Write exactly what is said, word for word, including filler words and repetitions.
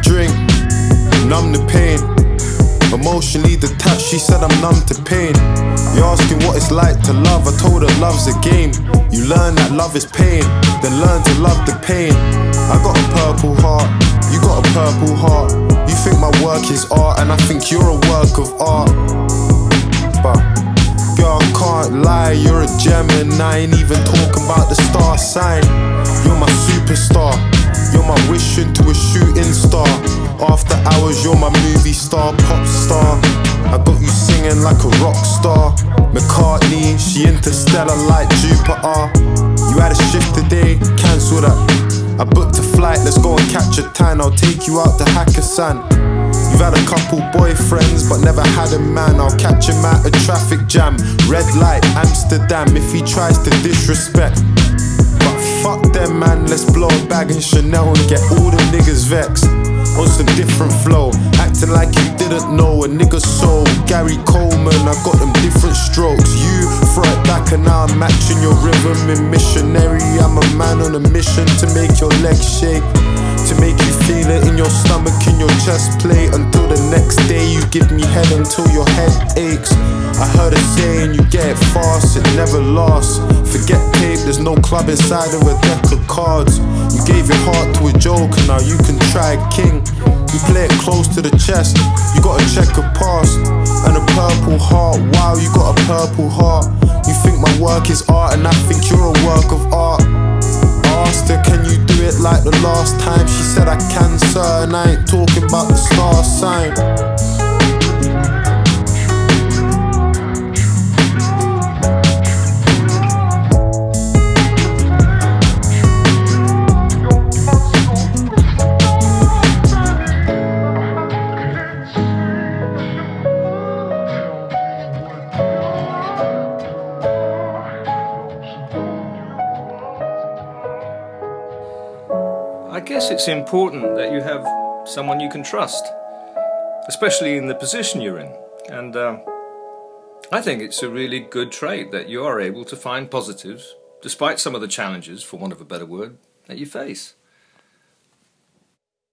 drink, numb the pain. Emotionally detached, she said I'm numb to pain. You're asking what it's like to love, I told her love's a game. You learn that love is pain, then learn to love the pain. I got a purple heart, you got a purple heart. You think my work is art, and I think you're a work of art. But girl, I can't lie, you're a gem, and I ain't even talking about the star sign. You're my superstar, you're my wish into a shooting star. After hours, you're my movie star, pop star. I got you singing like a rock star. McCartney, she interstellar like Jupiter. You had a shift today, cancel that. I booked a flight, let's go and catch a tan. I'll take you out to Hakkasan. You've had a couple boyfriends, but never had a man. I'll catch him at a traffic jam. Red light, Amsterdam, if he tries to disrespect. But fuck them, man, let's blow a bag in Chanel and get all the niggas vexed. On some different flow, acting like you didn't know a nigga's soul. Gary Coleman, I got them different strokes. You throw it back and now I'm matching your rhythm in missionary. I'm a man on a mission to make your legs shake, to make you feel it in your stomach, in your chest plate. Until the next day you give me head until your head aches. I heard a saying, you get it fast, it never lasts. Forget tape, there's no club inside of a deck of cards. You gave your heart to a joker, now you can try a king. You play it close to the chest, you got a checker pass and a purple heart. Wow, you got a purple heart. You think my work is art, and I think you're a work of art. I asked her, can you do it like the last time? She said I can, sir, and I ain't talking about the star sign. I guess it's important that you have someone you can trust, especially in the position you're in. And uh, I think it's a really good trait that you are able to find positives, despite some of the challenges, for want of a better word, that you face.